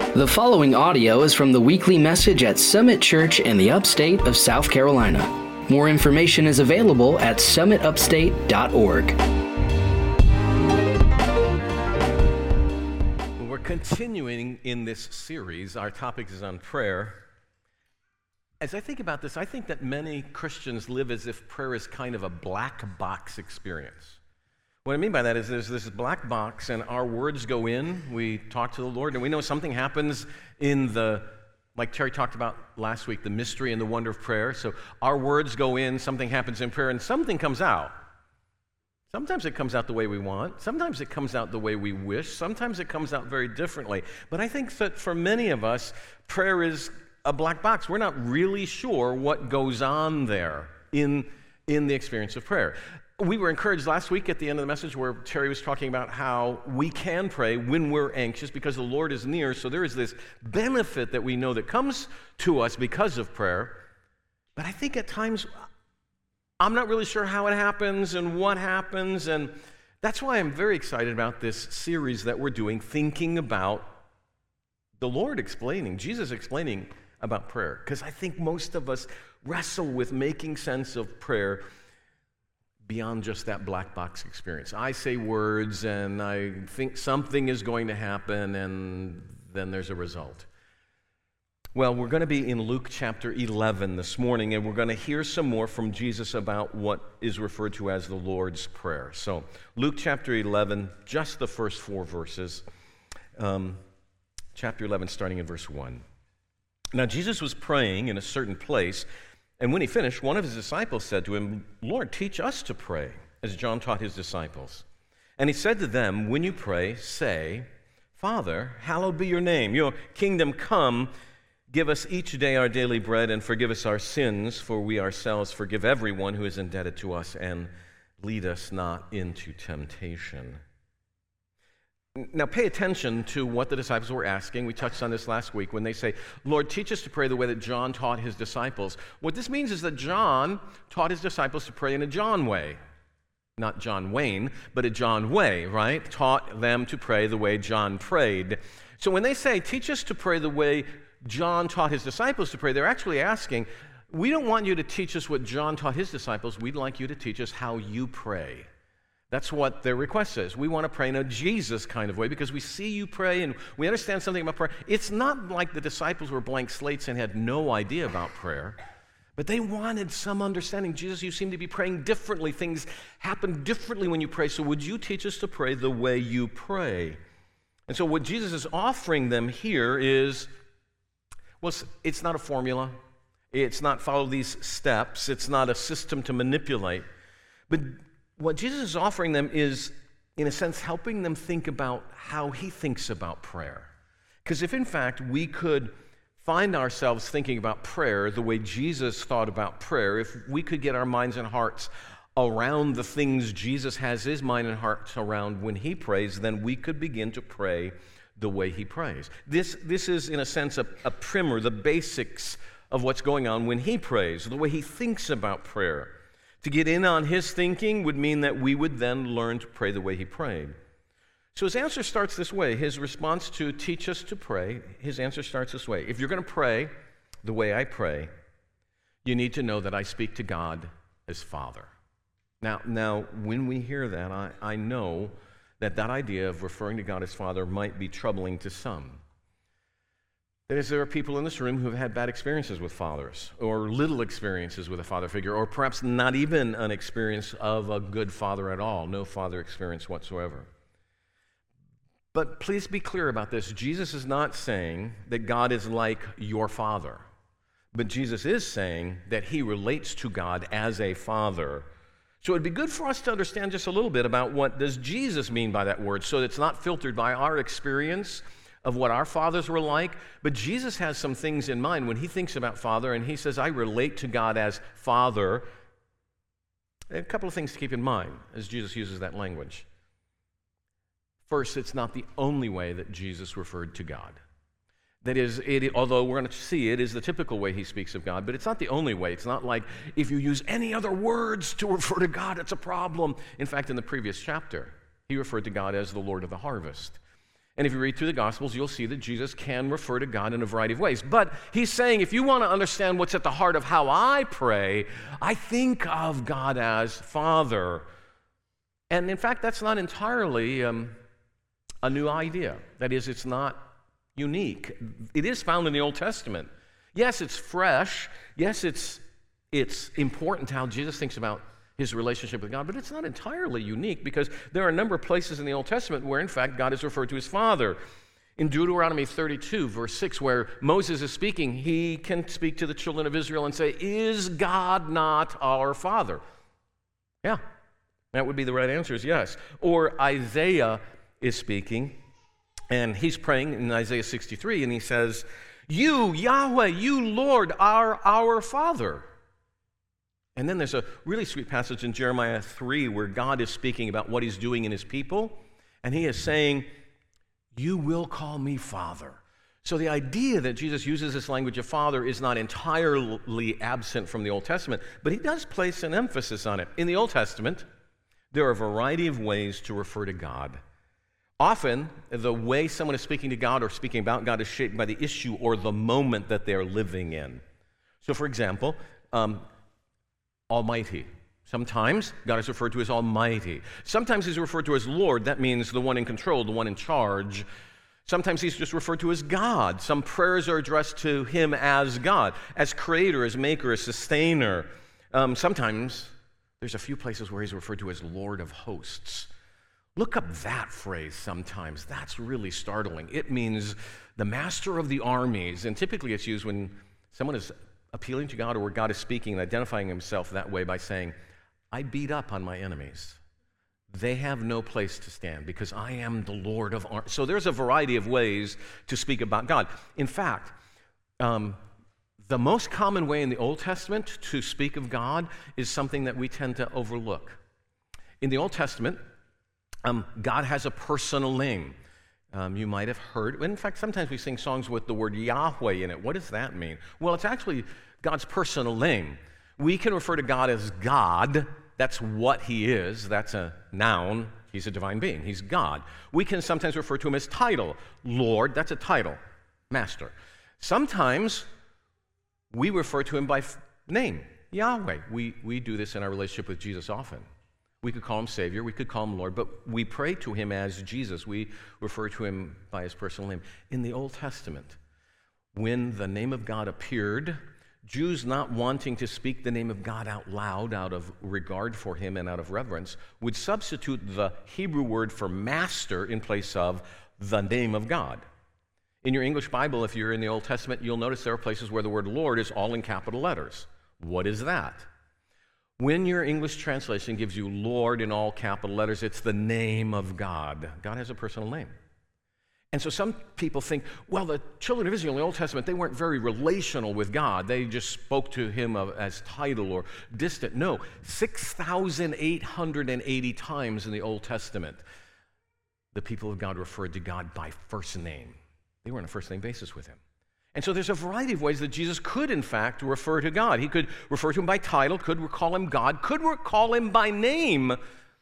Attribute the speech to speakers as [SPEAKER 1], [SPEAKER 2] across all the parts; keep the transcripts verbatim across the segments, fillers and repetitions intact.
[SPEAKER 1] The following audio is from the weekly message at Summit Church in the upstate of South Carolina. More information is available at summit upstate dot org.
[SPEAKER 2] We're continuing in this series. Our topic is on prayer. As I think about this, I think that many Christians live as if prayer is kind of a black box experience. What I mean by that is there's this black box and our words go in, we talk to the Lord, and we know something happens in the, like Terry talked about last week, the mystery and the wonder of prayer. So our words go in, something happens in prayer, and something comes out. Sometimes it comes out the way we want. Sometimes it comes out the way we wish. Sometimes it comes out very differently. But I think that for many of us, prayer is a black box. We're not really sure what goes on there in, in the experience of prayer. We were encouraged last week at the end of the message where Terry was talking about how we can pray when we're anxious because the Lord is near. So there is this benefit that we know that comes to us because of prayer. But I think at times I'm not really sure how it happens and what happens. And that's why I'm very excited about this series that we're doing, thinking about the Lord explaining, Jesus explaining about prayer. Because I think most of us wrestle with making sense of prayer beyond just that black box experience. I say words and I think something is going to happen and then there's a result. Well, we're going to be in Luke chapter eleven this morning, and we're going to hear some more from Jesus about what is referred to as the Lord's Prayer. So Luke chapter eleven, just the first four verses. Um, chapter eleven, starting in verse one. Now Jesus was praying in a certain place, and when he finished, one of his disciples said to him, "Lord, teach us to pray, as John taught his disciples." And he said to them, "When you pray, say, 'Father, hallowed be your name. Your kingdom come. Give us each day our daily bread, and forgive us our sins, for we ourselves forgive everyone who is indebted to us, and lead us not into temptation.'" Now pay attention to what the disciples were asking. We touched on this last week when they say, "Lord, teach us to pray the way that John taught his disciples." What this means is that John taught his disciples to pray in a John way. Not John Wayne, but a John way, right? Taught them to pray the way John prayed. So when they say, "Teach us to pray the way John taught his disciples to pray," they're actually asking, we don't want you to teach us what John taught his disciples. We'd like you to teach us how you pray. That's what their request is. We want to pray in a Jesus kind of way because we see you pray and we understand something about prayer. It's not like the disciples were blank slates and had no idea about prayer, but they wanted some understanding. Jesus, you seem to be praying differently. Things happen differently when you pray, so would you teach us to pray the way you pray? And so what Jesus is offering them here is, well, it's not a formula. It's not follow these steps. It's not a system to manipulate. But what Jesus is offering them is, in a sense, helping them think about how he thinks about prayer. Because if, in fact, we could find ourselves thinking about prayer the way Jesus thought about prayer, if we could get our minds and hearts around the things Jesus has his mind and heart around when he prays, then we could begin to pray the way he prays. This, this is, in a sense, a, a primer, the basics of what's going on when he prays, the way he thinks about prayer. To get in on his thinking would mean that we would then learn to pray the way he prayed. So his answer starts this way. His response to teach us to pray, his answer starts this way. If you're going to pray the way I pray, you need to know that I speak to God as Father. Now, now when we hear that, I, I know that that idea of referring to God as Father might be troubling to some. That is, there are people in this room who have had bad experiences with fathers, or little experiences with a father figure, or perhaps not even an experience of a good father at all, no father experience whatsoever. But please be clear about this. Jesus is not saying that God is like your father, but Jesus is saying that he relates to God as a father. So it'd be good for us to understand just a little bit about what does Jesus mean by that word, so it's not filtered by our experience of what our fathers were like, but Jesus has some things in mind when he thinks about Father, and he says, I relate to God as Father. A couple of things to keep in mind as Jesus uses that language. First, it's not the only way that Jesus referred to God. That is, it, although we're going to see it is the typical way he speaks of God, but it's not the only way. It's not like if you use any other words to refer to God, it's a problem. In fact, in the previous chapter, he referred to God as the Lord of the harvest. And if you read through the Gospels, you'll see that Jesus can refer to God in a variety of ways. But he's saying, if you want to understand what's at the heart of how I pray, I think of God as Father. And in fact, that's not entirely um, a new idea. That is, it's not unique. It is found in the Old Testament. Yes, it's fresh. Yes, it's, it's important how Jesus thinks about his relationship with God, but it's not entirely unique because there are a number of places in the Old Testament where, in fact, God is referred to as Father. In Deuteronomy thirty-two, verse six, where Moses is speaking, he can speak to the children of Israel and say, "Is God not our Father?" Yeah, that would be the right answer, is yes. Or Isaiah is speaking, and he's praying in Isaiah sixty-three, and he says, "You, Yahweh, you, Lord, are our Father." And then there's a really sweet passage in Jeremiah three where God is speaking about what he's doing in his people, and he is saying, "You will call me Father." So the idea that Jesus uses this language of Father is not entirely absent from the Old Testament, but he does place an emphasis on it. In the Old Testament, there are a variety of ways to refer to God. Often, the way someone is speaking to God or speaking about God is shaped by the issue or the moment that they're living in. So, for example, um, Almighty. Sometimes God is referred to as Almighty. Sometimes he's referred to as Lord. That means the one in control, the one in charge. Sometimes he's just referred to as God. Some prayers are addressed to him as God, as Creator, as Maker, as Sustainer. Um, sometimes there's a few places where he's referred to as Lord of Hosts. Look up that phrase sometimes. That's really startling. It means the Master of the armies, and typically it's used when someone is appealing to God or where God is speaking and identifying himself that way by saying, "I beat up on my enemies. They have no place to stand because I am the Lord of armies." So there's a variety of ways to speak about God. In fact, um, the most common way in the Old Testament to speak of God is something that we tend to overlook. In the Old Testament, um, God has a personal name. Um, you might have heard, in fact, sometimes we sing songs with the word Yahweh in it. What does that mean? Well, it's actually God's personal name. We can refer to God as God. That's what he is. That's a noun. He's a divine being. He's God. We can sometimes refer to him as title. Lord, that's a title. Master. Sometimes we refer to him by f- name. Yahweh. We, we do this in our relationship with Jesus often. We could call him Savior, we could call him Lord, but we pray to him as Jesus. We refer to him by his personal name. In the Old Testament, when the name of God appeared, Jews not wanting to speak the name of God out loud out of regard for him and out of reverence would substitute the Hebrew word for master in place of the name of God. In your English Bible, if you're in the Old Testament, you'll notice there are places where the word Lord is all in capital letters. What is that? When your English translation gives you Lord in all capital letters, it's the name of God. God has a personal name. And so some people think, well, the children of Israel in the Old Testament, they weren't very relational with God. They just spoke to him as title or distant. No, six thousand eight hundred eighty times in the Old Testament, the people of God referred to God by first name. They were on a first-name basis with him. And so there's a variety of ways that Jesus could, in fact, refer to God. He could refer to him by title, could call him God, could call him by name.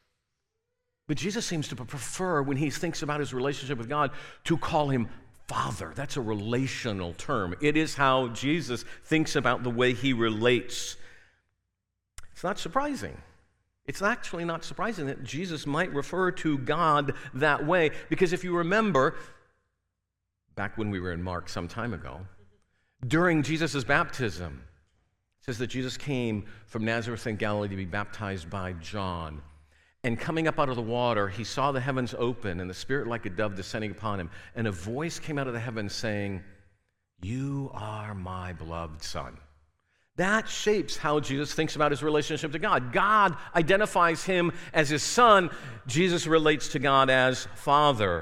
[SPEAKER 2] But Jesus seems to prefer, when he thinks about his relationship with God, to call him Father. That's a relational term. It is how Jesus thinks about the way he relates. It's not surprising. It's actually not surprising that Jesus might refer to God that way, because if you remember, back when we were in Mark some time ago, during Jesus' baptism, it says that Jesus came from Nazareth in Galilee to be baptized by John. And coming up out of the water, he saw the heavens open and the Spirit like a dove descending upon him. And a voice came out of the heavens saying, "You are my beloved Son." That shapes how Jesus thinks about his relationship to God. God identifies him as his Son. Jesus relates to God as Father.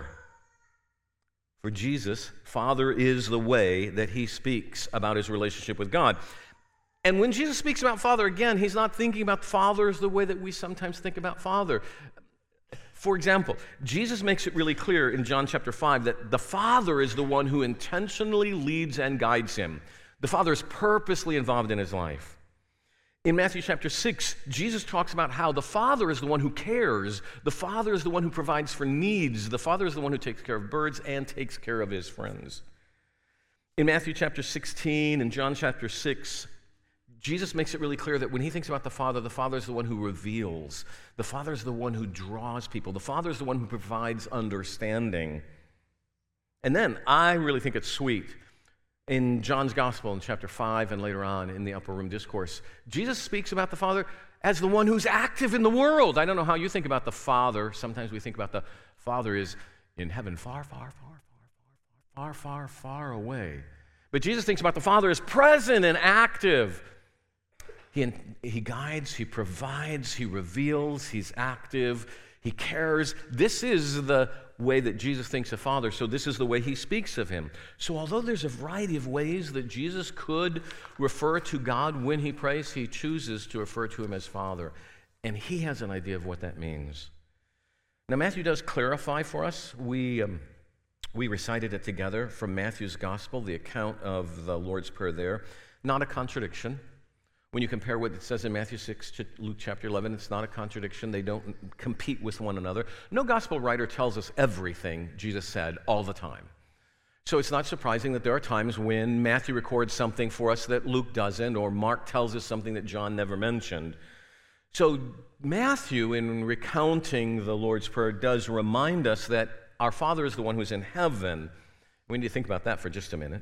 [SPEAKER 2] For Jesus, Father is the way that he speaks about his relationship with God. And when Jesus speaks about Father, again, he's not thinking about Father as the way that we sometimes think about Father. For example, Jesus makes it really clear in John chapter five that the Father is the one who intentionally leads and guides him. The Father is purposely involved in his life. In Matthew chapter six, Jesus talks about how the Father is the one who cares. The Father is the one who provides for needs. The Father is the one who takes care of birds and takes care of his friends. In Matthew chapter sixteen and John chapter six, Jesus makes it really clear that when he thinks about the Father, the Father is the one who reveals. The Father is the one who draws people. The Father is the one who provides understanding. And then, I really think it's sweet, in John's Gospel in chapter five and later on in the Upper Room Discourse, Jesus speaks about the Father as the one who's active in the world. I don't know how you think about the Father. Sometimes we think about the Father is in heaven far, far, far, far, far, far, far, far away. But Jesus thinks about the Father as present and active. He, he guides, he provides, he reveals, he's active, he cares. This is the way that Jesus thinks of Father, so this is the way he speaks of him. So although there's a variety of ways that Jesus could refer to God when he prays, he chooses to refer to him as Father, and he has an idea of what that means. Now Matthew does clarify for us. We, um, we recited it together from Matthew's Gospel, the account of the Lord's Prayer there. Not a contradiction. When you compare what it says in Matthew six to Luke chapter eleven, it's not a contradiction. They don't compete with one another. No gospel writer tells us everything Jesus said all the time. So it's not surprising that there are times when Matthew records something for us that Luke doesn't, or Mark tells us something that John never mentioned. So Matthew, in recounting the Lord's Prayer, does remind us that our Father is the one who's in heaven. We need to think about that for just a minute.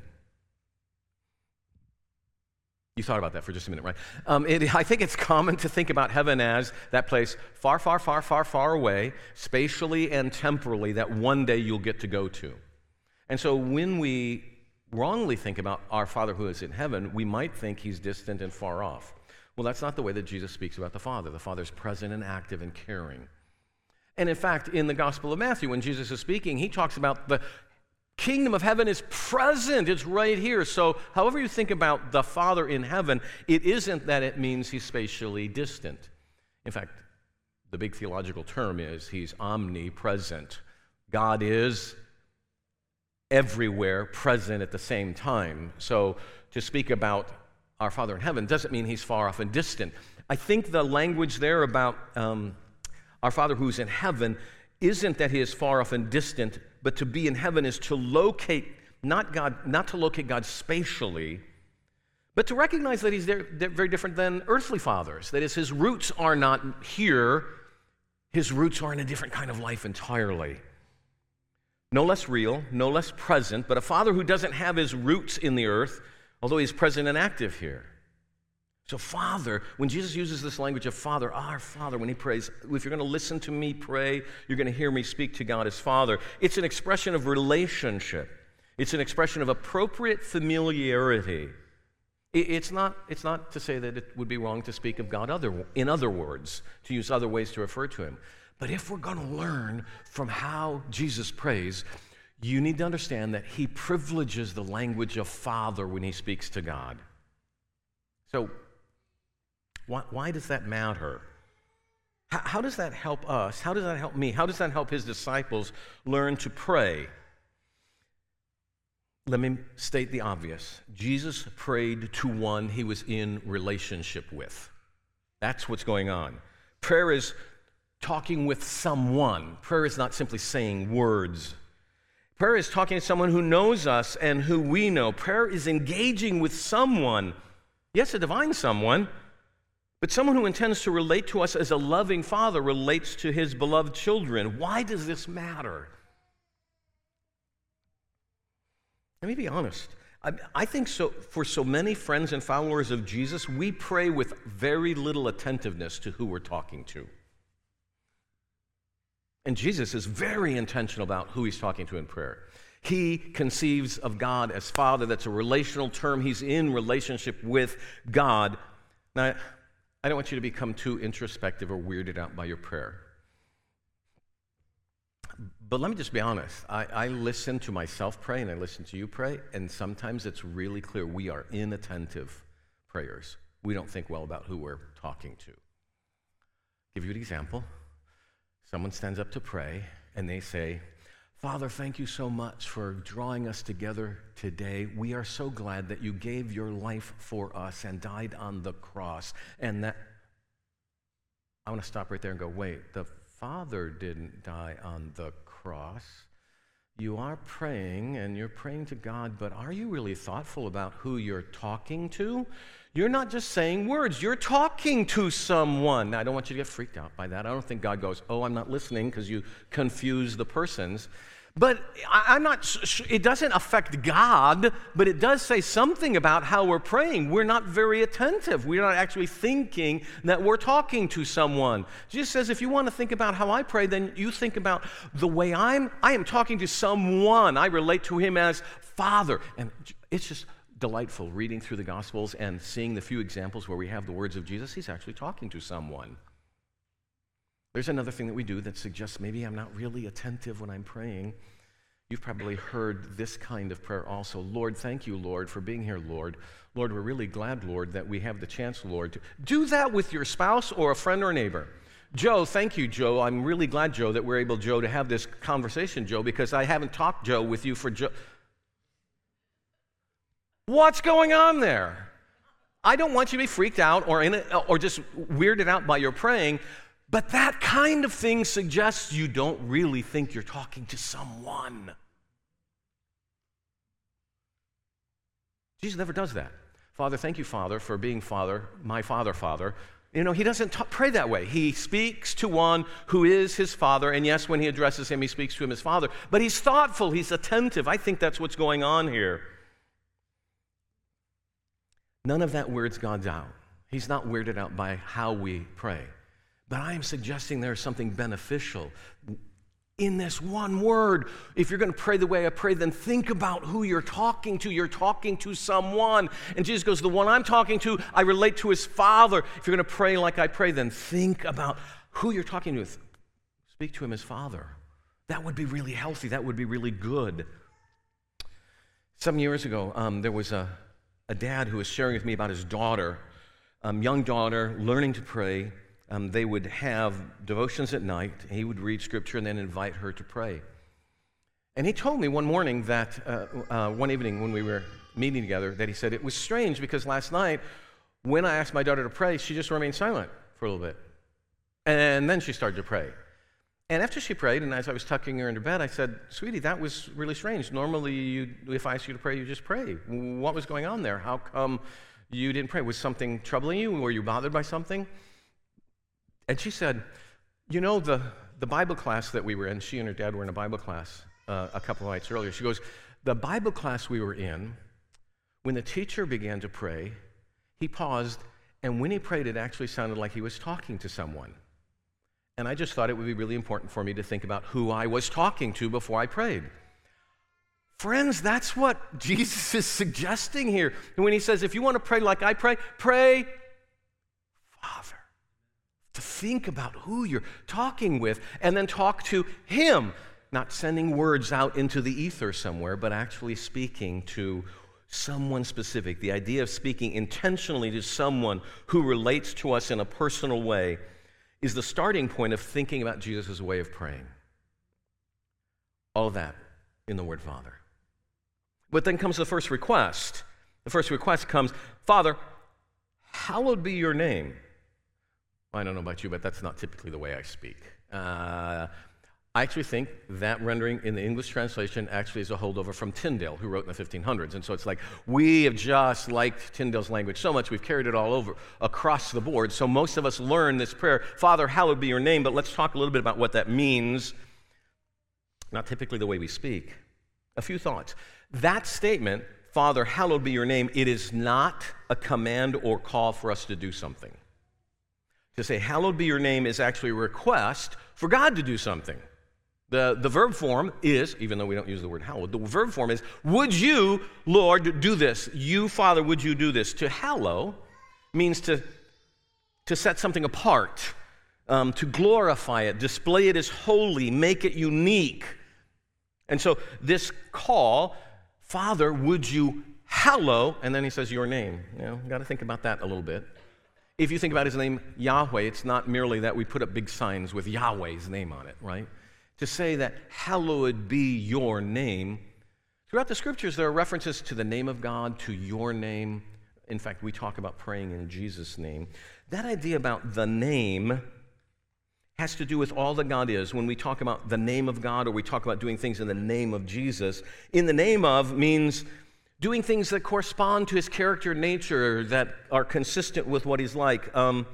[SPEAKER 2] You thought about that for just a minute, right? Um, it, I think it's common to think about heaven as that place far, far, far, far, far away, spatially and temporally, that one day you'll get to go to. And so when we wrongly think about our Father who is in heaven, we might think he's distant and far off. Well, that's not the way that Jesus speaks about the Father. The Father's present and active and caring. And in fact, in the Gospel of Matthew, when Jesus is speaking, he talks about the kingdom of heaven is present. It's right here. So however you think about the Father in heaven, it isn't that it means he's spatially distant. In fact, the big theological term is he's omnipresent. God is everywhere, present at the same time. So to speak about our Father in heaven doesn't mean he's far off and distant. I think the language there about um, our Father who's in heaven isn't that he is far off and distant, but to be in heaven is to locate, not God, not to locate God spatially, but to recognize that he's there, very different than earthly fathers. That is, his roots are not here. His roots are in a different kind of life entirely. No less real, no less present, but a Father who doesn't have his roots in the earth, although he's present and active here. So Father, when Jesus uses this language of Father, our Father, when he prays, if you're going to listen to me pray, you're going to hear me speak to God as Father. It's an expression of relationship. It's an expression of appropriate familiarity. It's not, it's not to say that it would be wrong to speak of God other, in other words, to use other ways to refer to him. But if we're going to learn from how Jesus prays, you need to understand that he privileges the language of Father when he speaks to God. So, Why, why does that matter? How, how does that help us? How does that help me? How does that help his disciples learn to pray? Let me state the obvious. Jesus prayed to one he was in relationship with. That's what's going on. Prayer is talking with someone. Prayer is not simply saying words. Prayer is talking to someone who knows us and who we know. Prayer is engaging with someone. Yes, a divine someone, but someone who intends to relate to us as a loving Father relates to his beloved children. Why does this matter? Let me be honest. I, I think so. For so many friends and followers of Jesus, we pray with very little attentiveness to who we're talking to. And Jesus is very intentional about who he's talking to in prayer. He conceives of God as Father. That's a relational term. He's in relationship with God. Now, I don't want you to become too introspective or weirded out by your prayer. But let me just be honest. I, I listen to myself pray and I listen to you pray, and sometimes it's really clear we are inattentive prayers. We don't think well about who we're talking to. I'll give you an example. Someone stands up to pray and they say, Father, thank you so much for drawing us together today. We are so glad that you gave your life for us and died on the cross. And that, I want to stop right there and go, wait, the Father didn't die on the cross. You are praying, and you're praying to God, but are you really thoughtful about who you're talking to? You're not just saying words. You're talking to someone. Now, I don't want you to get freaked out by that. I don't think God goes, oh, I'm not listening because you confuse the persons. But I'm not, it doesn't affect God, but it does say something about how we're praying. We're not very attentive. We're not actually thinking that we're talking to someone. Jesus says, if you want to think about how I pray, then you think about the way I'm, I am talking to someone. I relate to him as Father. And it's just delightful reading through the Gospels and seeing the few examples where we have the words of Jesus. He's actually talking to someone. There's another thing that we do that suggests maybe I'm not really attentive when I'm praying. You've probably heard this kind of prayer also. Lord, thank you, Lord, for being here, Lord. Lord, we're really glad, Lord, that we have the chance, Lord, to do that with your spouse or a friend or a neighbor. Joe, thank you, Joe. I'm really glad, Joe, that we're able, Joe, to have this conversation, Joe, because I haven't talked, Joe, with you for Joe. What's going on there? I don't want you to be freaked out or in it, or just weirded out by your praying. But that kind of thing suggests you don't really think you're talking to someone. Jesus never does that. Father, thank you, Father, for being Father, my Father, Father. You know, he doesn't t- pray that way. He speaks to one who is his Father, and yes, when he addresses him, he speaks to him as Father. But he's thoughtful, he's attentive. I think that's what's going on here. None of that weirds God out. He's not weirded out by how we pray. But I am suggesting there's something beneficial in this one word. If you're going to pray the way I pray, then think about who you're talking to. You're talking to someone. And Jesus goes, the one I'm talking to, I relate to as Father. If you're going to pray like I pray, then think about who you're talking to. Speak to him as Father. That would be really healthy. That would be really good. Some years ago, um, there was a, a dad who was sharing with me about his daughter, um, young daughter, learning to pray. Um, they would have devotions at night. He would read scripture and then invite her to pray. And he told me one morning that, uh, uh, one evening when we were meeting together, that he said, it was strange because last night when I asked my daughter to pray, she just remained silent for a little bit. And then she started to pray. And after she prayed, and as I was tucking her into bed, I said, sweetie, that was really strange. Normally, you, if I ask you to pray, you just pray. What was going on there? How come you didn't pray? Was something troubling you? Were you bothered by something? And she said, you know, the, the Bible class that we were in, she and her dad were in a Bible class uh, a couple of nights earlier. She goes, the Bible class we were in, when the teacher began to pray, he paused, and when he prayed, it actually sounded like he was talking to someone. And I just thought it would be really important for me to think about who I was talking to before I prayed. Friends, that's what Jesus is suggesting here. And when he says, if you want to pray like I pray, pray, Father. To think about who you're talking with and then talk to him, not sending words out into the ether somewhere, but actually speaking to someone specific. The idea of speaking intentionally to someone who relates to us in a personal way is the starting point of thinking about Jesus' way of praying. All of that in the word Father. But then comes the first request. The first request comes, Father, hallowed be your name. I don't know about you, but that's not typically the way I speak. Uh, I actually think that rendering in the English translation actually is a holdover from Tyndale, who wrote in the fifteen hundreds. And so it's like, we have just liked Tyndale's language so much, we've carried it all over across the board. So most of us learn this prayer, Father, hallowed be your name, but let's talk a little bit about what that means. Not typically the way we speak. A few thoughts. That statement, Father, hallowed be your name, it is not a command or call for us to do something. To say, hallowed be your name is actually a request for God to do something. The, the verb form is, even though we don't use the word hallowed, the verb form is, would you, Lord, do this? You, Father, would you do this? To hallow means to, to set something apart, um, to glorify it, display it as holy, make it unique. And so this call, Father, would you hallow, and then he says your name. You know, got to think about that a little bit. If you think about his name, Yahweh, it's not merely that we put up big signs with Yahweh's name on it, right? to say that hallowed be your name. Throughout the scriptures, there are references to the name of God, to your name. In fact, we talk about praying in Jesus' name. That idea about the name has to do with all that God is. When we talk about the name of God, or we talk about doing things in the name of Jesus, in the name of means doing things that correspond to his character and nature, that are consistent with what he's like. Um,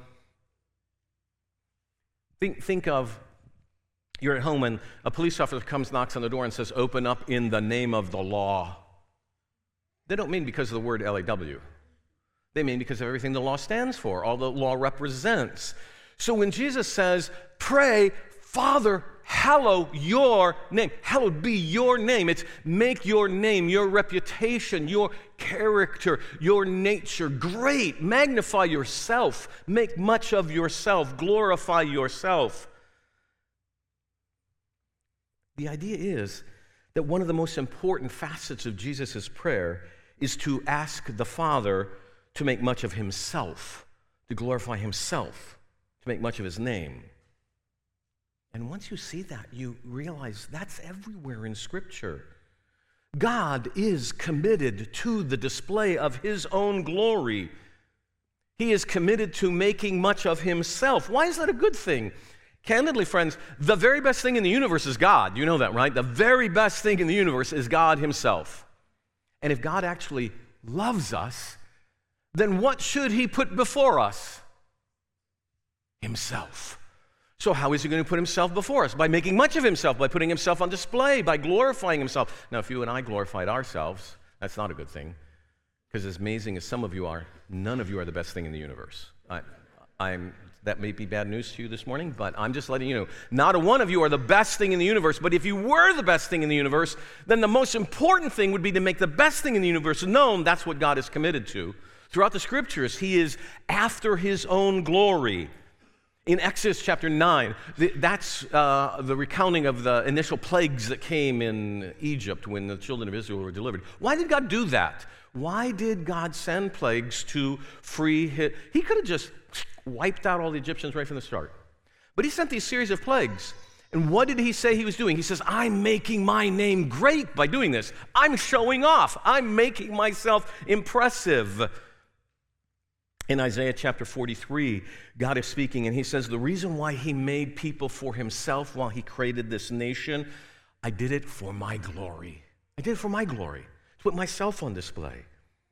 [SPEAKER 2] think, think of, you're at home and a police officer comes, knocks on the door and says, "Open up in the name of the law." They don't mean because of the word L A W. They mean because of everything the law stands for, all the law represents. So when Jesus says, pray, Father, hallow your name. Hallowed be your name. It's make your name, your reputation, your character, your nature great. Magnify yourself. Make much of yourself. Glorify yourself. The idea is that one of the most important facets of Jesus' prayer is to ask the Father to make much of himself, to glorify himself, to make much of his name. And once you see that, you realize that's everywhere in Scripture. God is committed to the display of his own glory. He is committed to making much of himself. Why is that a good thing? Candidly, friends, the very best thing in the universe is God. You know that, right? The very best thing in the universe is God himself. And if God actually loves us, then what should he put before us? Himself. So how is he going to put himself before us? By making much of himself, by putting himself on display, by glorifying himself. Now, if you and I glorified ourselves, that's not a good thing, because as amazing as some of you are, none of you are the best thing in the universe. I, I'm, that may be bad news to you this morning, but I'm just letting you know, not a one of you are the best thing in the universe, but if you were the best thing in the universe, then the most important thing would be to make the best thing in the universe known. That's what God is committed to. Throughout the scriptures, he is after his own glory. In Exodus chapter nine, that's uh, the recounting of the initial plagues that came in Egypt when the children of Israel were delivered. Why did God do that? Why did God send plagues to free his... He could have just wiped out all the Egyptians right from the start. But he sent these series of plagues. And what did he say he was doing? He says, I'm making my name great by doing this. I'm showing off. I'm making myself impressive. In Isaiah chapter forty-three, God is speaking, and he says, the reason why he made people for himself while he created this nation, I did it for my glory. I did it for my glory, to put myself on display.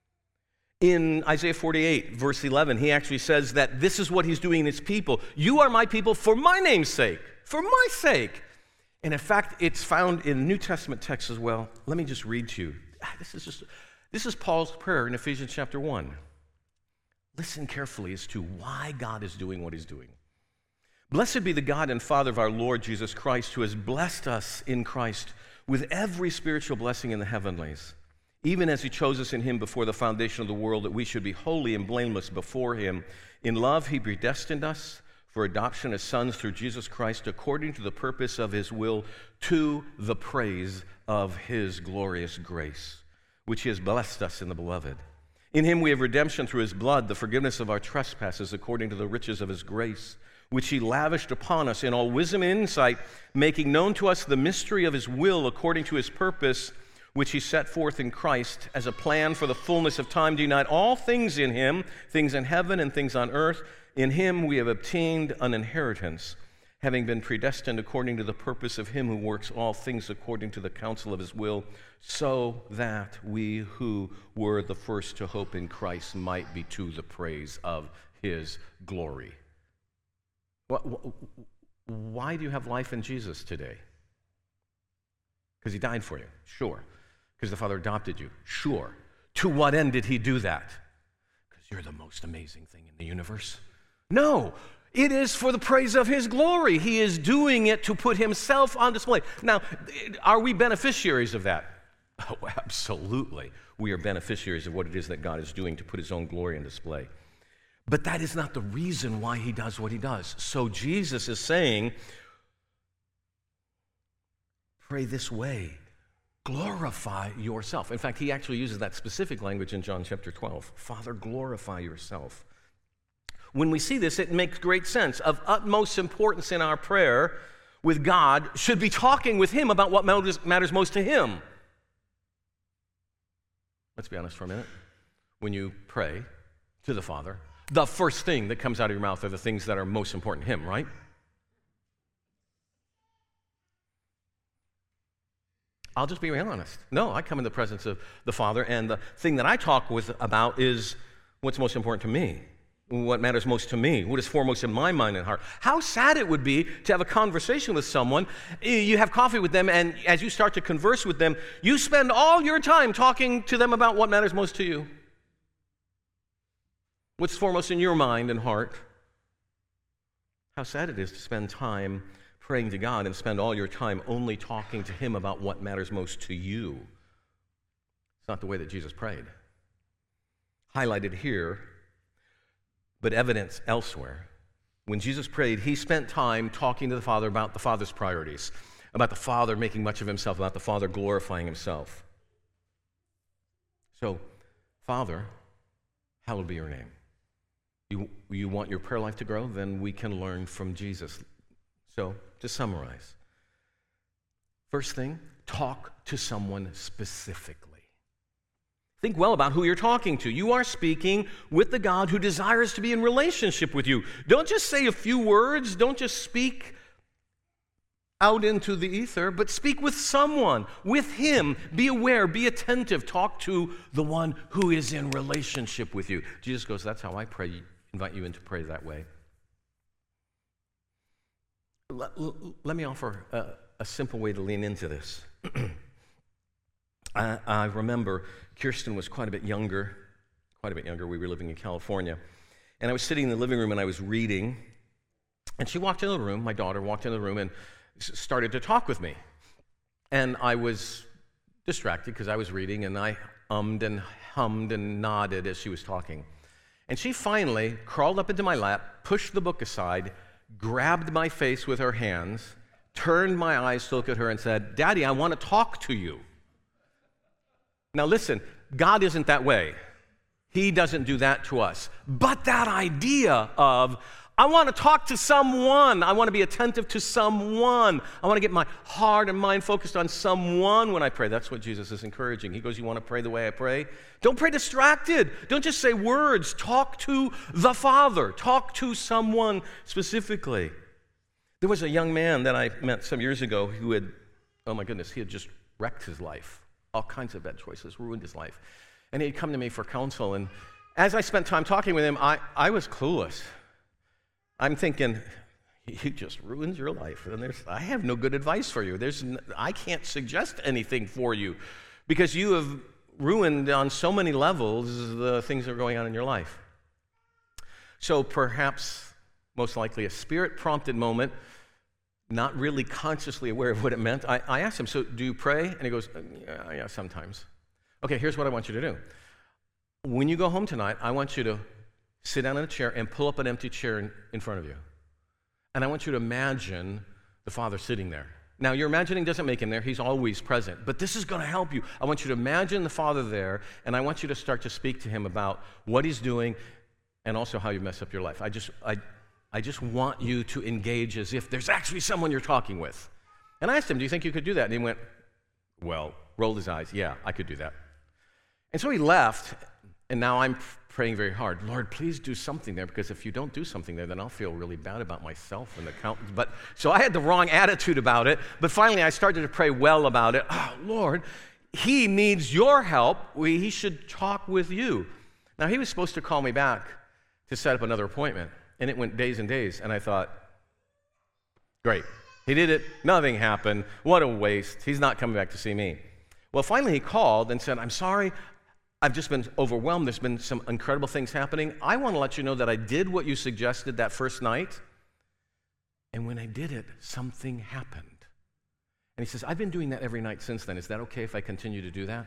[SPEAKER 2] In Isaiah forty-eight, verse eleven, he actually says that this is what he's doing in his people. You are my people for my name's sake, for my sake. And in fact, it's found in New Testament texts as well. Let me just read to you. This is just, this is Paul's prayer in Ephesians chapter one. Listen carefully as to why God is doing what he's doing. Blessed be the God and Father of our Lord Jesus Christ, who has blessed us in Christ with every spiritual blessing in the heavenlies, even as he chose us in him before the foundation of the world, that we should be holy and blameless before him. In love, he predestined us for adoption as sons through Jesus Christ, according to the purpose of his will, to the praise of his glorious grace, which he has blessed us in the beloved. In him we have redemption through his blood, the forgiveness of our trespasses, according to the riches of his grace, which he lavished upon us in all wisdom and insight, making known to us the mystery of his will, according to his purpose, which he set forth in Christ as a plan for the fullness of time to unite all things in him, things in heaven and things on earth. In him we have obtained an inheritance, having been predestined according to the purpose of him who works all things according to the counsel of his will, so that we who were the first to hope in Christ might be to the praise of his glory. Why do you have life in Jesus today? Because he died for you? Sure. Because the Father adopted you? Sure. To what end did he do that? Because you're the most amazing thing in the universe? No. It is for the praise of his glory. He is doing it to put himself on display. Now, are we beneficiaries of that? Oh, absolutely. We are beneficiaries of what it is that God is doing to put his own glory on display. But that is not the reason why he does what he does. So Jesus is saying, pray this way. Glorify yourself. In fact, he actually uses that specific language in John chapter twelve. Father, glorify yourself. When we see this, it makes great sense. Of utmost importance in our prayer, with God should be talking with him about what matters, matters most to him. Let's be honest for a minute. When you pray to the Father, the first thing that comes out of your mouth are the things that are most important to him, right? I'll just be real honest. No, I come in the presence of the Father, and the thing that I talk with about is what's most important to me, what matters most to me, what is foremost in my mind and heart. How sad it would be to have a conversation with someone, you have coffee with them, and as you start to converse with them, you spend all your time talking to them about what matters most to you, what's foremost in your mind and heart. How sad it is to spend time praying to God and spend all your time only talking to him about what matters most to you. It's not the way that Jesus prayed. Highlighted here, but evidence elsewhere. When Jesus prayed, he spent time talking to the Father about the Father's priorities, about the Father making much of himself, about the Father glorifying himself. So, Father, hallowed be your name. You, you want your prayer life to grow? Then we can learn from Jesus. So, to summarize, first thing, talk to someone specifically. Think well about who you're talking to. You are speaking with the God who desires to be in relationship with you. Don't just say a few words. Don't just speak out into the ether, but speak with someone, with him. Be aware, be attentive. Talk to the one who is in relationship with you. Jesus goes, that's how I pray. Invite you in to pray that way. Let, let me offer a, a simple way to lean into this. I, I remember Kirsten was quite a bit younger, quite a bit younger. We were living in California. And I was sitting in the living room and I was reading. And she walked into the room, my daughter walked into the room and started to talk with me. And I was distracted because I was reading and I ummed and hummed and nodded as she was talking. And she finally crawled up into my lap, pushed the book aside, grabbed my face with her hands, turned my eyes to look at her and said, Daddy, I want to talk to you. Now listen, God isn't that way. He doesn't do that to us. But that idea of, I want to talk to someone, I want to be attentive to someone, I want to get my heart and mind focused on someone when I pray. That's what Jesus is encouraging. He goes, you want to pray the way I pray? Don't pray distracted. Don't just say words. Talk to the Father. Talk to someone specifically. There was a young man that I met some years ago who had, oh my goodness, he had just wrecked his life. All kinds of bad choices, ruined his life. And he'd come to me for counsel, and as I spent time talking with him, I, I was clueless. I'm thinking, he just ruins your life, and there's, I have no good advice for you. There's, I can't suggest anything for you, because you have ruined on so many levels the things that are going on in your life. So perhaps, most likely, a spirit-prompted moment, not really consciously aware of what it meant, I, I asked him, so do you pray? And he goes, yeah, yeah, sometimes. Okay, here's what I want you to do. When you go home tonight, I want you to sit down in a chair and pull up an empty chair in, in front of you. And I want you to imagine the Father sitting there. Now, your imagining doesn't make him there. He's always present. But this is going to help you. I want you to imagine the Father there, and I want you to start to speak to him about what he's doing and also how you mess up your life. I just... I, I just want you to engage as if there's actually someone you're talking with. And I asked him, do you think you could do that? And he went, well, rolled his eyes, yeah, I could do that. And so he left, and now I'm praying very hard. Lord, please do something there, because if you don't do something there, then I'll feel really bad about myself and the count. But so I had the wrong attitude about it, but finally I started to pray well about it. Oh, Lord, he needs your help. We, he should talk with you. Now, he was supposed to call me back to set up another appointment. And it went days and days, and I thought, great. He did it. Nothing happened. What a waste. He's not coming back to see me. Well, finally he called and said, I'm sorry. I've just been overwhelmed. There's been some incredible things happening. I want to let you know that I did what you suggested that first night, and when I did it, something happened. And he says, I've been doing that every night since then. Is that okay if I continue to do that?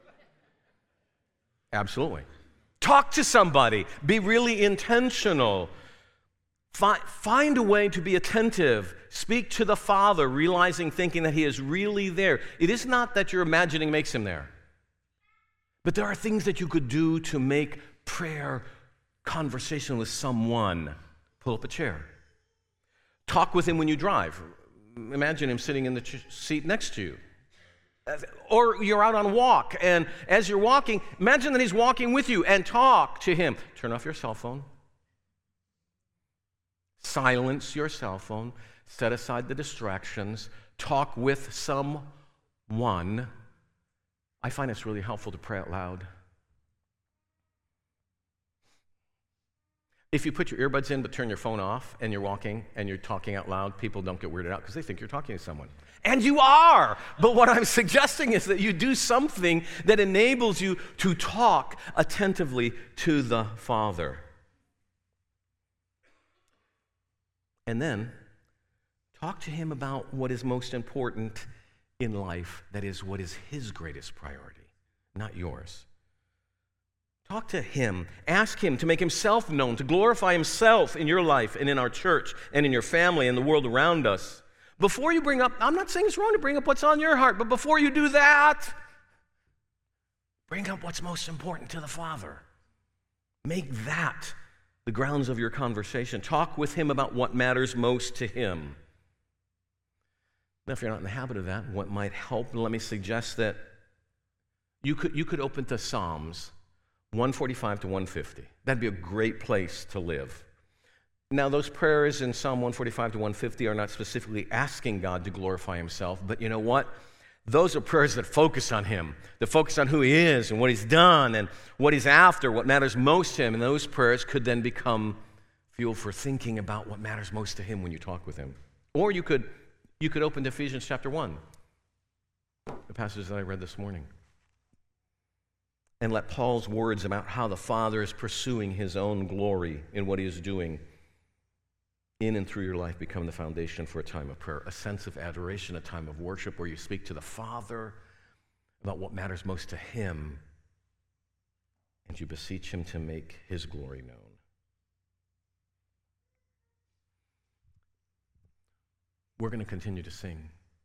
[SPEAKER 2] Absolutely. Talk to somebody. Be really intentional. Find a way to be attentive. Speak to the Father, realizing, thinking that he is really there. It is not that your imagining makes him there. But there are things that you could do to make prayer conversation with someone. Pull up a chair. Talk with him when you drive. imagine him sitting in the ch- seat next to you. Or you're out on a walk, and as you're walking, imagine that he's walking with you and talk to him. Turn off your cell phone. Silence your cell phone. Set aside the distractions. Talk with someone. I find it's really helpful to pray out loud. If you put your earbuds in but turn your phone off and you're walking and you're talking out loud, people don't get weirded out because they think you're talking to someone. And you are! But what I'm suggesting is that you do something that enables you to talk attentively to the Father. And then, talk to him about what is most important in life, that is, what is his greatest priority, not yours. Talk to him. Ask him to make himself known, to glorify himself in your life and in our church and in your family and the world around us. Before you bring up, I'm not saying it's wrong to bring up what's on your heart, but before you do that, bring up what's most important to the Father. Make that the grounds of your conversation. Talk with him about what matters most to him. Now, if you're not in the habit of that, what might help, let me suggest that you could, you could open to Psalms one forty-five to one fifty. That'd be a great place to live. Now, those prayers in Psalm one forty-five to one fifty are not specifically asking God to glorify himself, but you know what? Those are prayers that focus on him, that focus on who he is and what he's done and what he's after, what matters most to him. And those prayers could then become fuel for thinking about what matters most to him when you talk with him. Or you could, you could open to Ephesians chapter one, the passage that I read this morning, and let Paul's words about how the Father is pursuing his own glory in what he is doing in and through your life become the foundation for a time of prayer, a sense of adoration, a time of worship where you speak to the Father about what matters most to him, and you beseech him to make his glory known. We're going to continue to sing.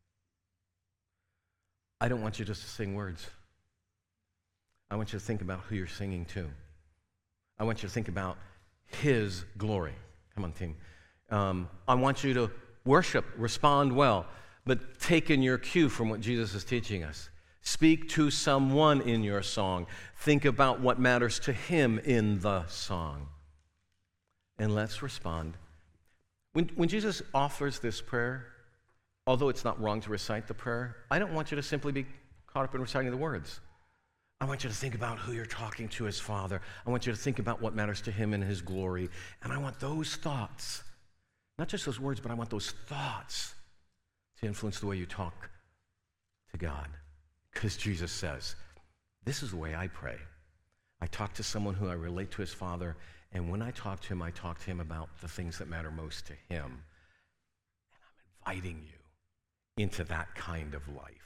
[SPEAKER 2] I don't want you just to sing words. I want you to think about who you're singing to. I want you to think about his glory. Come on, team. Um, I want you to worship, respond well, but take in your cue from what Jesus is teaching us. Speak to someone in your song. Think about what matters to him in the song. And let's respond. When, when Jesus offers this prayer, although it's not wrong to recite the prayer, I don't want you to simply be caught up in reciting the words. I want you to think about who you're talking to as Father. I want you to think about what matters to him in his glory. And I want those thoughts, not just those words, but I want those thoughts to influence the way you talk to God. Because Jesus says, this is the way I pray. I talk to someone who I relate to as Father, and when I talk to him, I talk to him about the things that matter most to him. And I'm inviting you into that kind of life.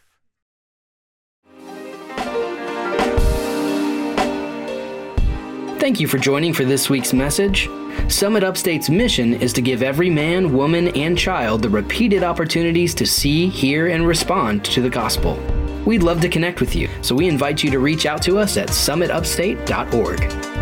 [SPEAKER 1] Thank you for joining for this week's message. Summit Upstate's mission is to give every man, woman, and child the repeated opportunities to see, hear, and respond to the gospel. We'd love to connect with you, so we invite you to reach out to us at summit upstate dot org.